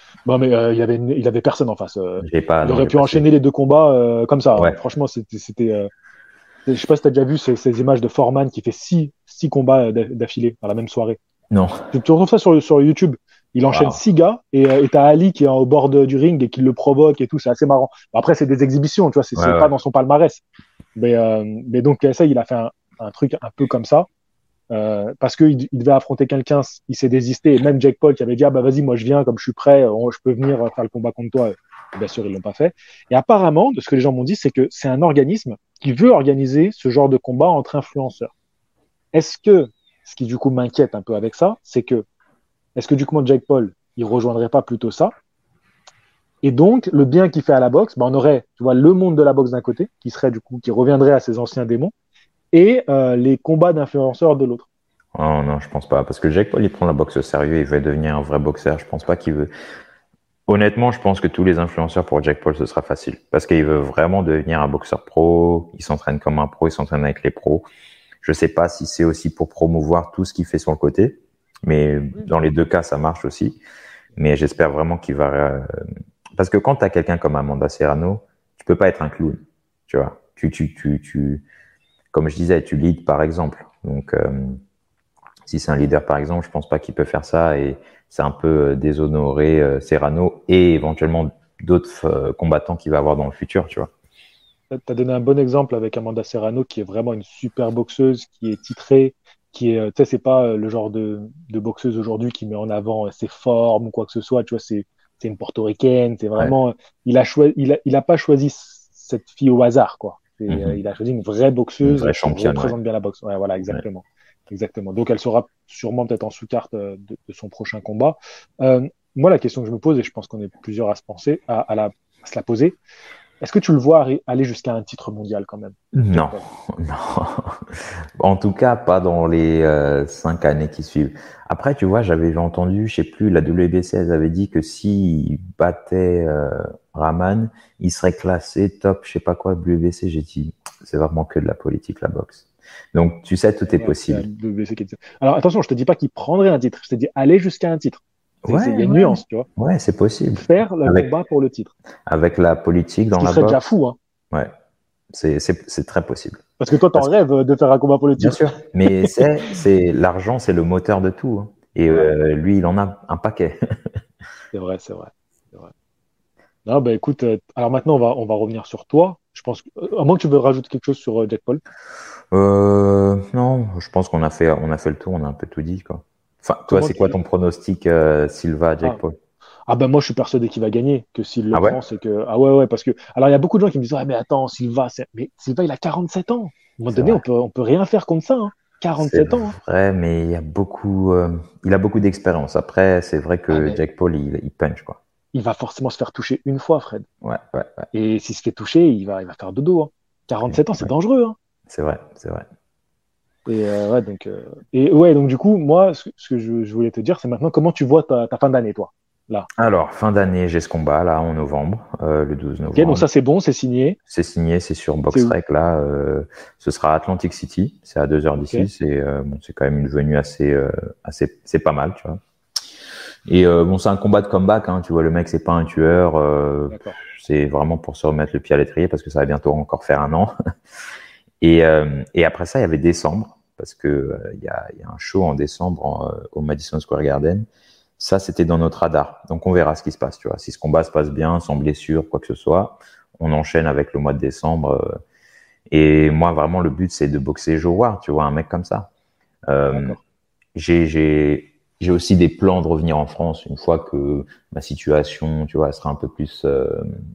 Bon, mais euh, il y avait, une- il avait personne en face. euh. J'ai pas, Il non, aurait j'ai pu pas suivi. enchaîner les deux combats euh, comme ça, hein. Ouais, Franchement, c'était, c'était. euh, je sais pas si t'as déjà vu ces, ces images de Foreman qui fait six, six combats euh, d'a- d'affilée dans la même soirée. non. Tu, tu retrouves ça sur, sur YouTube. Il enchaîne Waouh. six gars et euh, et t'as Ali qui est au bord de- du ring et qui le provoque et tout. C'est assez marrant. Bon, après, c'est des exhibitions, tu vois, c'est Ouais, c'est pas ouais. dans son palmarès. Mais, euh, mais donc, ça, il a fait un, un truc un peu comme ça. Euh, parce qu'il il devait affronter quelqu'un, il s'est désisté. Et même Jake Paul qui avait dit ah bah vas-y, moi je viens, comme je suis prêt, on- je peux venir faire le combat contre toi. Et bien sûr, ils l'ont pas fait. Et apparemment, de ce que les gens m'ont dit, c'est que c'est un organisme qui veut organiser ce genre de combat entre influenceurs. Est-ce que, ce qui du coup m'inquiète un peu avec ça, c'est que, est-ce que du coup Jake Paul, il rejoindrait pas plutôt ça? Et donc, le bien qu'il fait à la boxe, bah, on aurait, tu vois, le monde de la boxe d'un côté, qui serait du coup, qui reviendrait à ses anciens démons, et euh, les combats d'influenceurs de l'autre. Oh, non, je pense pas. Parce que Jake Paul, il prend la boxe au sérieux, il veut devenir un vrai boxeur. Je pense pas qu'il veut. Honnêtement, je pense que tous les influenceurs pour Jake Paul, ce sera facile. Parce qu'il veut vraiment devenir un boxeur pro. Il s'entraîne comme un pro, il s'entraîne avec les pros. Je sais pas si c'est aussi pour promouvoir tout ce qu'il fait sur le côté. Mais dans les deux cas, ça marche aussi. Mais j'espère vraiment qu'il va. euh, Parce que quand tu as quelqu'un comme Amanda Serrano, tu peux pas être un clown. Tu vois. Tu, tu, tu, tu... Comme je disais, tu leads par exemple. Donc, euh, si c'est un leader, par exemple, je pense pas qu'il peut faire ça et c'est un peu euh, déshonorer euh, Serrano et éventuellement d'autres euh, combattants qu'il va avoir dans le futur, tu vois. Tu as donné un bon exemple avec Amanda Serrano, qui est vraiment une super boxeuse, qui est titrée, qui est, euh, tu sais, c'est pas euh, le genre de, de boxeuse aujourd'hui qui met en avant euh, ses formes ou quoi que ce soit, tu vois, c'est, c'est une portoricaine, c'est Ouais. vraiment, il a choisi, il a, il a pas choisi c- cette fille au hasard, quoi. C'est, euh, Mhm. il a choisi une vraie Une boxeuse vraie qui championne, ouais. représente bien la boxe. Ouais, voilà, Ouais. exactement. Exactement. Donc, elle sera sûrement peut-être en sous-carte euh, de, de son prochain combat. Euh, moi, la question que je me pose, et je pense qu'on est plusieurs à se penser, à, à la, à se la poser, est-ce que tu le vois arri- aller jusqu'à un titre mondial quand même, Jake Non, Paul? non. En tout cas, pas dans les euh, cinq années qui suivent. Après, tu vois, j'avais entendu, je sais plus, la W B C, elle avait dit que s'il battait euh, Rahman, il serait classé top, je sais pas quoi, W B C. J'ai dit, c'est vraiment que de la politique, la boxe. Donc, tu sais, tout est Ouais, c'est la possible. W B C qui dit ça. Alors attention, je te dis pas qu'il prendrait un titre, je te dis aller jusqu'à un titre. C'est- c'est- Il y Ouais, a une ouais, nuance, tu vois. ouais, c'est possible. Faire le Avec, combat pour le titre. avec la politique Ce dans qui la serait déjà boxe, fou, hein. ouais, c'est, c'est, c'est très possible. Parce que toi, t'en Parce que, rêves de faire un combat pour le bien titre. sûr, mais c'est, c'est, l'argent, c'est le moteur de tout, hein. Et Ouais, euh, lui, il en a un paquet. c'est vrai, c'est vrai. C'est vrai. Non, bah écoute, euh, alors maintenant, on va, on va revenir sur toi. Je pense que, euh, à moins que tu veux rajouter quelque chose sur euh, Jack Paul. Euh, non, je pense qu'on a fait, on a fait le tour, on a un peu tout dit, quoi. Enfin, toi, Comment c'est quoi tu... ton pronostic, euh, Silva, Jake Ah, Paul? ah ben moi, je suis persuadé qu'il va gagner, que s'il le Ah ouais? prend, c'est que... Ah ouais, ouais, parce que... Alors, il y a beaucoup de gens qui me disent, ouais, mais attends, Silva, c'est- mais Silva, il a quarante-sept ans. À un moment C'est donné, vrai. on peut, on peut rien faire contre ça, hein. C'est quarante-sept ans, hein. vrai, mais il y a beaucoup, euh, il a beaucoup d'expérience. Après, c'est vrai Ouais, que mais Jake Paul, il, il punch, quoi. il va forcément se faire toucher une fois, Fred. Ouais, ouais, ouais. Et s'il se fait toucher, il va, il va faire dodo, hein. quarante-sept ans, c'est Ouais. dangereux, hein. C'est vrai, c'est vrai. Et euh, ouais, donc, euh, et ouais, donc du coup, moi, ce, ce que je, je voulais te dire, c'est maintenant comment tu vois ta, ta fin d'année, toi, là. Alors, fin d'année, j'ai ce combat, là, en novembre, euh, le douze Ok, donc novembre. ça, c'est bon, c'est signé. C'est signé, c'est sur C'est où? BoxRec, là. Euh, ce sera Atlantic City, c'est à deux heures Ok, d'ici. C'est euh, bon, c'est quand même une venue assez, euh, assez, c'est pas mal, tu vois. Et euh, bon, c'est un combat de comeback, hein, tu vois, le mec, c'est pas un tueur. Euh, d'accord. c'est vraiment pour se remettre le pied à l'étrier parce que ça va bientôt encore faire un an. Et, euh, et après ça, il y avait décembre parce que euh, il y, a, il y a un show en décembre en, euh, au Madison Square Garden. Ça, c'était dans notre radar. Donc, on verra ce qui se passe, tu vois. Si ce combat se passe bien, sans blessure, quoi que ce soit, on enchaîne avec le mois de décembre. Euh, et moi, vraiment, le but, c'est de boxer Joe Ward, tu vois, un mec comme ça. Euh, D'accord. j'ai, j'ai, j'ai aussi des plans de revenir en France une fois que ma situation, tu vois, sera un peu plus. Euh,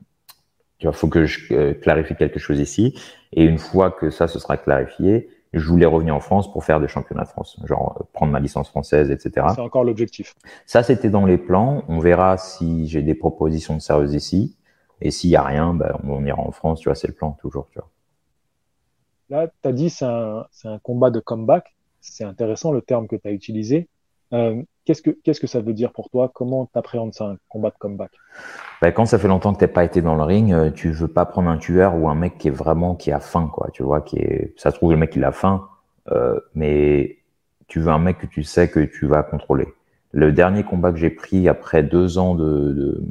tu vois, faut que je euh, clarifie quelque chose ici. Et une fois que ça, ce sera clarifié, je voulais revenir en France pour faire des championnats de France, genre euh, prendre ma licence française, Ça, c'est et cetera. encore l'objectif. Ça, c'était dans les plans. On verra si j'ai des propositions sérieuses ici. Et s'il y a rien, ben, on ira en France. Tu vois, c'est le plan toujours. Tu vois. Là, tu as dit c'est un, c'est un combat de comeback. C'est intéressant le terme que tu as utilisé. Euh, qu'est-ce que, qu'est-ce que ça veut dire pour toi? Comment tu appréhendes ça, un combat de comeback? Ben, quand ça fait longtemps que t'as pas été dans le ring, euh, tu veux pas prendre un tueur ou un mec qui est vraiment qui a faim, quoi. Tu vois, qui est. Ça se trouve le mec il a faim, euh, mais tu veux un mec que tu sais que tu vas contrôler. Le dernier combat que j'ai pris après deux ans de, de,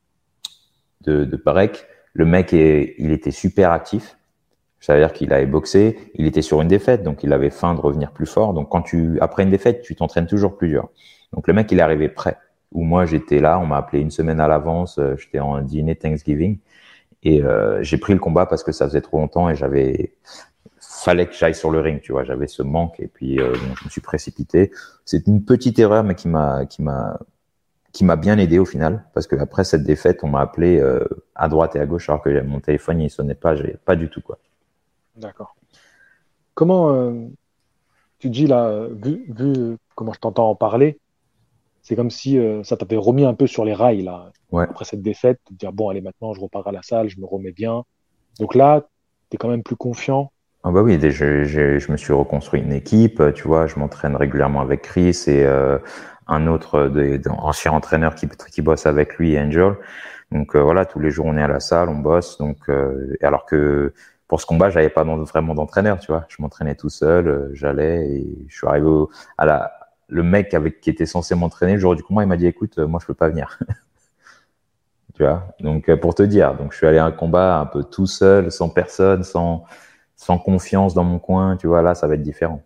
de, de break, le mec, est, il était super actif. C'est-à-dire qu'il avait boxé, il était sur une défaite, donc il avait faim de revenir plus fort. Donc quand tu, après une défaite, tu t'entraînes toujours plus dur. Donc le mec, il est arrivé prêt. Où moi, j'étais là, on m'a appelé une semaine à l'avance, euh, j'étais en dîner Thanksgiving et euh, j'ai pris le combat parce que ça faisait trop longtemps et j'avais, fallait que j'aille sur le ring, tu vois. J'avais ce manque et puis euh, bon, je me suis précipité. C'est une petite erreur, mais qui m'a, qui m'a, qui m'a bien aidé au final parce que après cette défaite, on m'a appelé euh, à droite et à gauche alors que mon téléphone il sonnait pas, j'ai pas du tout quoi. D'accord. Comment euh, tu dis là, vu, vu comment je t'entends en parler, c'est comme si euh, ça t'avait remis un peu sur les rails là, Ouais. après cette défaite, de te dire bon, allez, maintenant je repars à la salle, je me remets bien. Donc là, tu es quand même plus confiant. Ah bah oui, déjà, je, je me suis reconstruit une équipe, tu vois, je m'entraîne régulièrement avec Chris et euh, un autre de, de, ancien entraîneur qui, qui bosse avec lui, Angel. Donc euh, voilà, tous les jours on est à la salle, on bosse. Donc euh, alors que pour ce combat, j'avais pas vraiment d'entraîneur, tu vois, je m'entraînais tout seul, euh, j'allais et je suis arrivé au, à la le mec avec qui était censé m'entraîner le jour du combat, il m'a dit écoute, moi je peux pas venir. Tu vois, donc euh, pour te dire, donc je suis allé à un combat un peu tout seul, sans personne, sans sans confiance dans mon coin, tu vois, là, ça va être différent.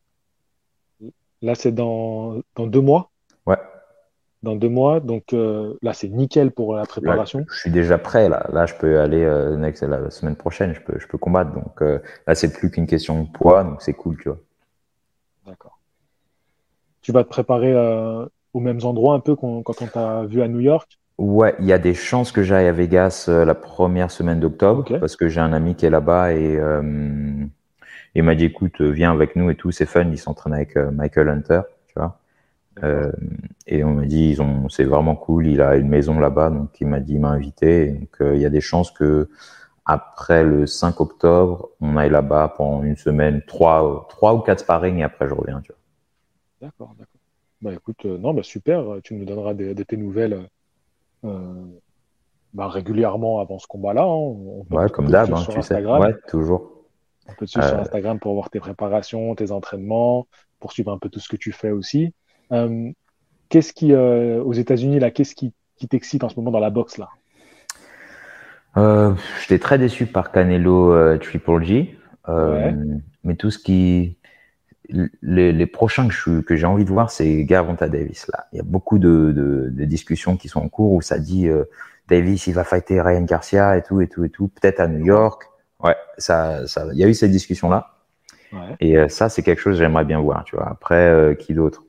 Là, c'est dans, dans deux mois. Ouais, Dans deux mois, donc euh, là, c'est nickel pour la là, préparation. je suis déjà prêt, là. Là, je peux aller, euh, next, la semaine prochaine, je peux, je peux combattre. Donc euh, là, c'est plus qu'une question de poids, donc c'est cool, tu vois. D'accord. Tu vas te préparer euh, aux mêmes endroits un peu qu'on- quand on t'a vu à New York. Ouais, il y a des chances que j'aille à Vegas euh, la première semaine d'octobre, Ok. parce que j'ai un ami qui est là-bas et euh, il m'a dit, écoute, euh, viens avec nous et tout, c'est fun, il s'entraîne avec euh, Michael Hunter, tu vois. D'accord. Euh, et on m'a dit, ils ont, c'est vraiment cool. Il a une maison là-bas, donc il m'a dit, il m'a invité. Et donc euh, il y a des chances que après le cinq octobre, on aille là-bas pendant une semaine, trois, trois ou quatre sparring et après je reviens. Tu D'accord, d'accord. Bah écoute, euh, non, bah super. Tu nous donneras des- de tes nouvelles euh, bah, régulièrement avant ce combat-là, hein. On peut, vois. Ouais, on comme peut te d'hab, suivre hein, sur tu sais. Instagram. Ouais, toujours. On peut te suivre sur Euh, Instagram pour voir tes préparations, tes entraînements, pour suivre un peu tout ce que tu fais aussi. Euh, qu'est-ce qui, euh, aux États-Unis, là, qu'est-ce qui, qui t'excite en ce moment dans la boxe, là? euh, J'étais très déçu par Canelo euh, Triple G, Ouais, euh, mais tout ce qui, les, les prochains que je, que j'ai envie de voir, c'est Gervonta Davis. Là, il y a beaucoup de, de, de discussions qui sont en cours où ça dit euh, Davis, il va fighter Ryan Garcia et tout et tout et tout, peut-être à New quoi? York. Ouais, ça, ça, il y a eu cette discussion là, Ouais. et euh, ça, c'est quelque chose que j'aimerais bien voir. Tu vois. Après, euh, qui d'autre?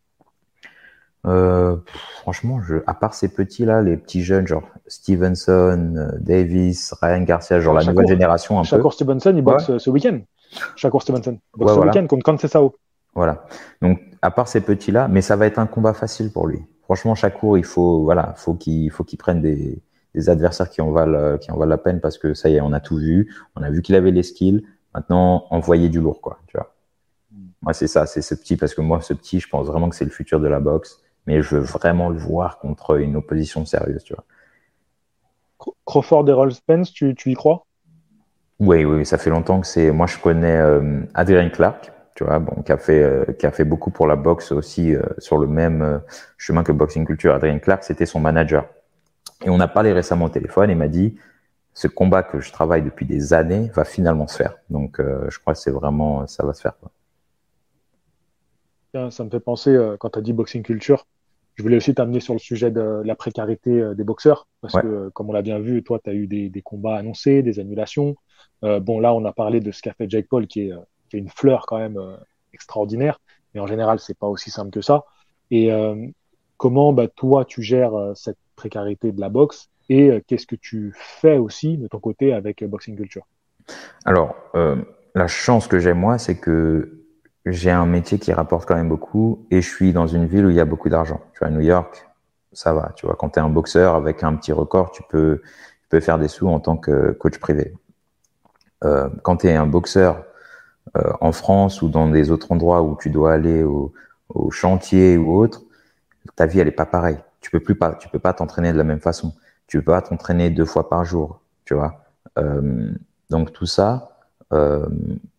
Euh, pff, franchement, je, à part ces petits là, les petits jeunes, genre Stevenson, euh, Davis, Ryan Garcia, genre Sha- la nouvelle Shakur, génération un peu. Shakur Stevenson, il Ouais, boxe euh, ce week-end. Shakur Stevenson, il boxe ouais, ce voilà. week-end contre Cancelo. Voilà. Donc, à part ces petits-là, mais ça va être un combat facile pour lui. Franchement, chaque cours, il faut, voilà, faut qu'il, faut qu'il prenne des, des adversaires qui en valent, qui en valent la peine parce que ça y est, on a tout vu. On a vu qu'il avait les skills. Maintenant, envoyer du lourd, quoi, tu vois. Moi, c'est ça, c'est ce petit, parce que moi, ce petit, je pense vraiment que c'est le futur de la boxe, mais je veux vraiment le voir contre une opposition sérieuse, tu vois. Cro- Crawford et Errol Spence, tu, tu y crois? Oui, oui, ça fait longtemps que c'est. Moi, je connais euh, Adrian Clark, tu vois, bon, qui a fait, euh, qui a fait beaucoup pour la boxe aussi euh, sur le même euh, chemin que Boxing Culture. Adrian Clark, c'était son manager. Et on a parlé récemment au téléphone. Et il m'a dit, ce combat que je travaille depuis des années va finalement se faire. Donc, euh, je crois que c'est vraiment, ça va se faire, quoi. Tiens, ça me fait penser, euh, quand tu as dit boxing culture, je voulais aussi t'amener sur le sujet de la précarité euh, des boxeurs, parce Ouais, que, euh, comme on l'a bien vu, toi, tu as eu des, des combats annoncés, des annulations. Euh, bon, là, on a parlé de ce qu'a fait Jake Paul, qui est, euh, qui est une fleur quand même euh, extraordinaire, mais en général, c'est pas aussi simple que ça. Et euh, comment, bah, toi, tu gères euh, cette précarité de la boxe et euh, qu'est-ce que tu fais aussi de ton côté avec euh, Boxing Culture? alors, euh, la chance que j'ai moi, c'est que j'ai un métier qui rapporte quand même beaucoup et je suis dans une ville où il y a beaucoup d'argent. Tu vois, à New York, ça va. Tu vois, quand tu es un boxeur avec un petit record, tu peux, tu peux faire des sous en tant que coach privé. Euh, quand tu es un boxeur euh, en France ou dans des autres endroits où tu dois aller au, au chantier ou autre, ta vie elle est pas pareille. Tu peux plus pas, tu peux pas t'entraîner de la même façon. Tu peux pas t'entraîner deux fois par jour. Tu vois. Euh, donc tout ça. Euh,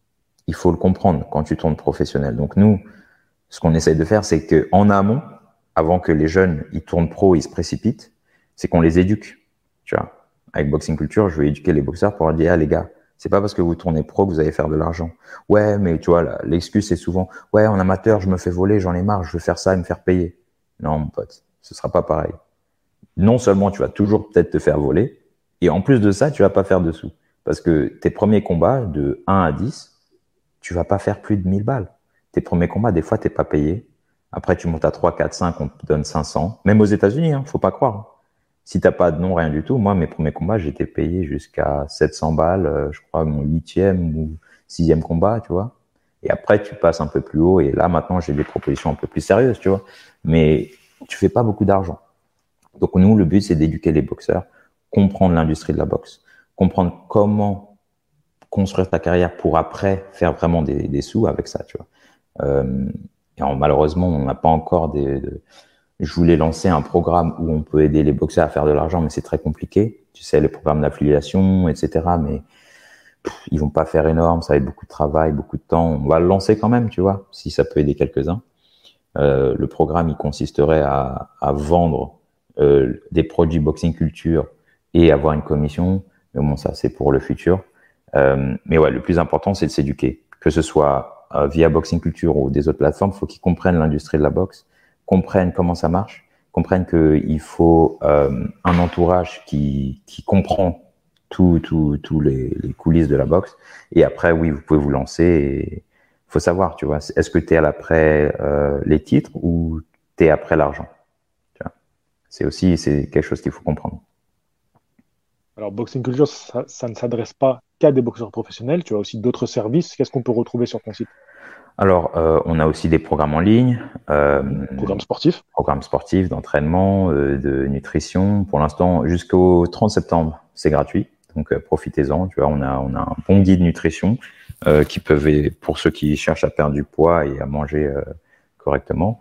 il faut le comprendre quand tu tournes professionnel. Donc nous, ce qu'on essaye de faire, c'est que en amont, avant que les jeunes ils tournent pro, ils se précipitent, c'est qu'on les éduque. Tu vois, avec Boxing Culture, je veux éduquer les boxeurs pour leur dire, ah les gars, c'est pas parce que vous tournez pro que vous allez faire de l'argent. Ouais, mais tu vois, l'excuse c'est souvent, ouais, en amateur, je me fais voler, j'en ai marre, je veux faire ça et me faire payer. Non, mon pote, ce sera pas pareil. Non seulement tu vas toujours peut-être te faire voler, et en plus de ça, tu vas pas faire de sous. Parce que tes premiers combats, de un à dix, tu vas pas faire plus de mille balles. Tes premiers combats, des fois, t'es pas payé. Après, tu montes à trois, quatre, cinq, on te donne cinq cents. Même aux États-Unis, hein, faut pas croire. Si t'as pas de nom, rien du tout. Moi, mes premiers combats, j'étais payé jusqu'à sept cents balles, euh, je crois, mon huitième ou sixième combat, tu vois. Et après, tu passes un peu plus haut. Et là, maintenant, j'ai des propositions un peu plus sérieuses, tu vois. Mais tu fais pas beaucoup d'argent. Donc, nous, le but, c'est d'éduquer les boxeurs, comprendre l'industrie de la boxe, comprendre comment construire ta carrière pour après faire vraiment des, des sous avec ça, tu vois. Euh, et en, malheureusement, on n'a pas encore des, de, je voulais lancer un programme où on peut aider les boxeurs à faire de l'argent, mais c'est très compliqué. Tu sais, les programmes d'affiliation, et cetera. Mais pff, ils vont pas faire énorme, ça va être beaucoup de travail, beaucoup de temps. On va le lancer quand même, tu vois, si ça peut aider quelques-uns. Euh, le programme, il consisterait à, à vendre euh, des produits Boxing Culture et avoir une commission. Mais bon, ça, c'est pour le futur. Euh, mais ouais, le plus important, c'est de s'éduquer. Que ce soit euh, via Boxing Culture ou des autres plateformes, il faut qu'ils comprennent l'industrie de la boxe, comprennent comment ça marche, comprennent qu'il faut euh, un entourage qui, qui comprend tous tout, tout les, les coulisses de la boxe. Et après, oui, vous pouvez vous lancer. Et faut savoir, tu vois, est-ce que tu es après euh, les titres ou tu es après l'argent? C'est aussi c'est quelque chose qu'il faut comprendre. Alors, Boxing Culture, ça, ça ne s'adresse pas qu'à des boxeurs professionnels. Tu as aussi d'autres services. Qu'est-ce qu'on peut retrouver sur ton site? Alors, euh, on a aussi des programmes en ligne, euh, Programme sportif. programmes sportifs, d'entraînement, euh, de nutrition. Pour l'instant, jusqu'au trente septembre, c'est gratuit. Donc, euh, profitez-en. Tu vois, on a, on a un bon guide nutrition euh, qui peut, pour ceux qui cherchent à perdre du poids et à manger euh, correctement.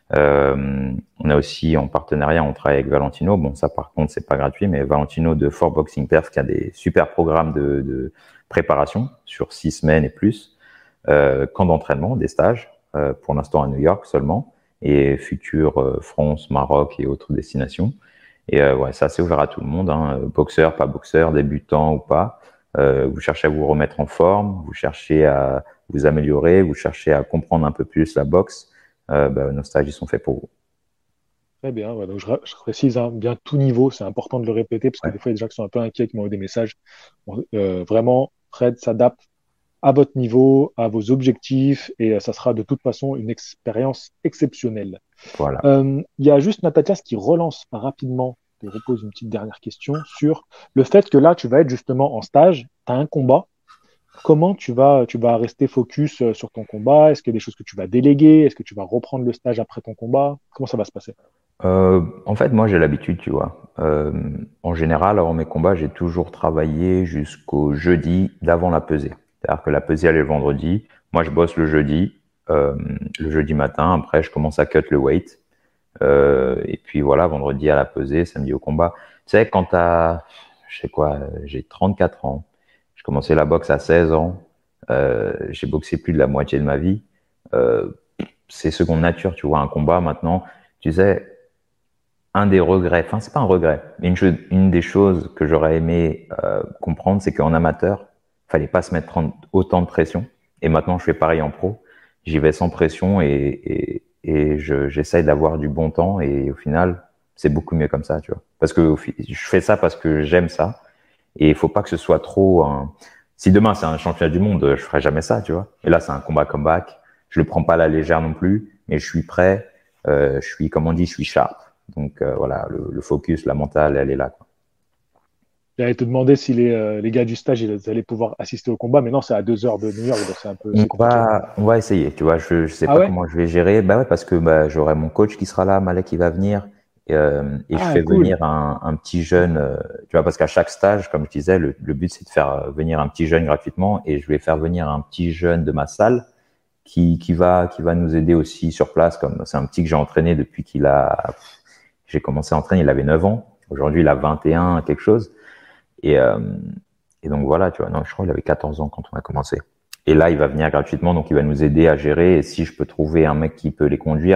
Euh, on a aussi en partenariat, on travaille avec Valentino. Bon, ça par contre, c'est pas gratuit, mais Valentino de For Boxing Perf qui a des super programmes de, de préparation sur six semaines et plus, euh, camp d'entraînement, des stages, euh, pour l'instant à New York seulement, et futur euh, France, Maroc et autres destinations. Et euh, ouais, ça c'est ouvert à tout le monde, hein, boxeur, pas boxeur, débutant ou pas. Euh, vous cherchez à vous remettre en forme, vous cherchez à vous améliorer, vous cherchez à comprendre un peu plus la boxe. Euh, bah, nos stages, ils sont faits pour vous. Très bien. Ouais, donc je, je précise hein, bien tout niveau. C'est important de le répéter parce que Ouais. des fois, il y a des gens qui sont un peu inquiets qui m'envoient des messages. Bon, euh, vraiment, Fred s'adapte à votre niveau, à vos objectifs et euh, ça sera de toute façon une expérience exceptionnelle. Voilà. Euh, il y a juste Natatias qui relance rapidement, qui repose une petite dernière question sur le fait que là, tu vas être justement en stage, tu as un combat. Comment tu vas, tu vas rester focus euh, sur ton combat? Est-ce qu'il y a des choses que tu vas déléguer? Est-ce que tu vas reprendre le stage après ton combat? Comment ça va se passer? Euh, en fait, moi, j'ai l'habitude, tu vois. Euh, en général, avant mes combats, j'ai toujours travaillé jusqu'au jeudi d'avant la pesée. C'est-à-dire que la pesée, elle est le vendredi. Moi, je bosse le jeudi, euh, le jeudi matin. Après, je commence à cut le weight. Euh, et puis voilà, vendredi à la pesée, samedi au combat. Tu sais, quand t'as, je sais quoi, j'ai trente-quatre ans. J'ai commencé la boxe à seize ans. Euh, j'ai boxé plus de la moitié de ma vie. Euh, c'est seconde nature, tu vois, un combat maintenant. Tu sais, un des regrets, enfin c'est pas un regret, mais une, chose, une des choses que j'aurais aimé euh, comprendre, c'est qu'en amateur, fallait pas se mettre autant de pression. Et maintenant, je fais pareil en pro. J'y vais sans pression et, et, et je, j'essaye d'avoir du bon temps. Et au final, c'est beaucoup mieux comme ça, tu vois. Parce que je fais ça parce que j'aime ça. Et il faut pas que ce soit trop. Un... Si demain c'est un championnat du monde, je ferai jamais ça, tu vois. Et là, c'est un combat comeback. Je le prends pas à la légère non plus, mais je suis prêt. Euh, je suis, comme on dit, je suis sharp. Donc euh, voilà, le, le focus, la mentale, elle est là, quoi. J'allais te demander si les, euh, les gars du stage ils allaient pouvoir assister au combat, mais non, c'est à deux heures de New York, donc c'est un peu On c'est compliqué. va, on va essayer, tu vois. Je, je sais Ah pas ouais? comment je vais gérer. Bah ouais, parce que bah, j'aurai mon coach qui sera là, Malek qui va venir, et, euh, et je Ah, fais cool. venir un, un petit jeune, euh, tu vois, parce qu'à chaque stage, comme je disais, le, le but c'est de faire venir un petit jeune gratuitement, et je vais faire venir un petit jeune de ma salle qui, qui va, qui va nous aider aussi sur place. Comme c'est un petit que j'ai entraîné depuis qu'il a, j'ai commencé à entraîner, il avait neuf ans. Aujourd'hui, il a vingt et un, quelque chose. Et, euh, et donc voilà, tu vois, non, je crois qu'il avait quatorze ans quand on a commencé. Et là, il va venir gratuitement, donc il va nous aider à gérer. Et si je peux trouver un mec qui peut les conduire,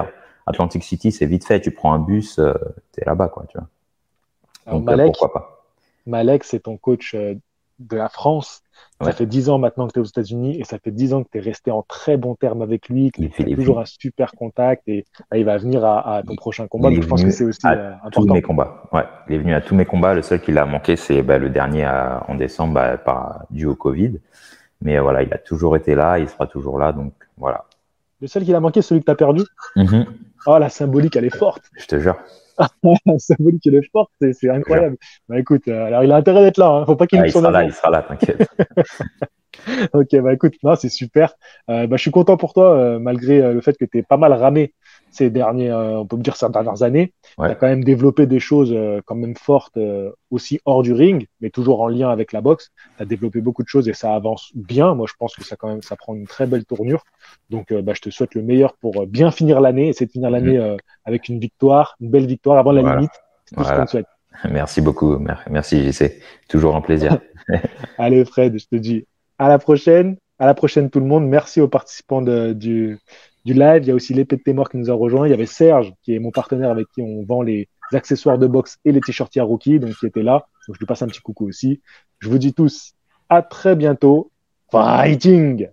Atlantic City, c'est vite fait. Tu prends un bus, euh, tu es là-bas, quoi, tu vois. Alors, Donc, euh, Malek, pourquoi pas. Malek, c'est ton coach euh, de la France. Ça Ouais. fait dix ans maintenant que tu es aux États-Unis et ça fait dix ans que tu es resté en très bon terme avec lui, que Il, tu fait- as il est toujours venu, un super contact et ah, il va venir à, à ton il, prochain combat. il est Donc, je pense que venu c'est aussi à euh, tous mes important. combats. Ouais. Il est venu à tous mes combats. Le seul qui l'a manqué, c'est bah, le dernier à- en décembre, bah, par, dû au Covid. Mais euh, voilà, il a toujours été là, il sera toujours là. Donc, voilà. Le seul qui l'a manqué, c'est celui que tu as perdu. Mhm. Oh, la symbolique, elle est forte. Je te jure. La symbolique, elle est forte. C'est c'est Je te jure. incroyable. Bah, écoute, euh, alors il a intérêt d'être là. Hein. Faut pas qu'il Ah, loupe il son sera là, il avion. sera là, t'inquiète. Ok, bah écoute, non, c'est super. Euh, bah, je suis content pour toi, euh, malgré euh, le fait que tu aies pas mal ramé ces derniers, euh, on peut me dire ces dernières années. Tu as Ouais. quand même développé des choses euh, quand même fortes euh, aussi hors du ring, mais toujours en lien avec la boxe. Tu as développé beaucoup de choses et ça avance bien. Moi, je pense que ça quand même, ça prend une très belle tournure. Donc, euh, bah, je te souhaite le meilleur pour euh, bien finir l'année, essayer de finir l'année Mhm. euh, avec une victoire, une belle victoire avant la Voilà. limite. C'est tout ce qu'on te Voilà. souhaite. Merci beaucoup. Mer- Merci, J C. Toujours un plaisir. Allez, Fred, je te dis à la prochaine. À la prochaine, tout le monde. Merci aux participants de- du, du live. Il y a aussi l'épée de Témor qui nous a rejoint. Il y avait Serge, qui est mon partenaire avec qui on vend les accessoires de boxe et les t-shirts Yaruki, donc qui était là. Donc, je lui passe un petit coucou aussi. Je vous dis tous à très bientôt. Fighting!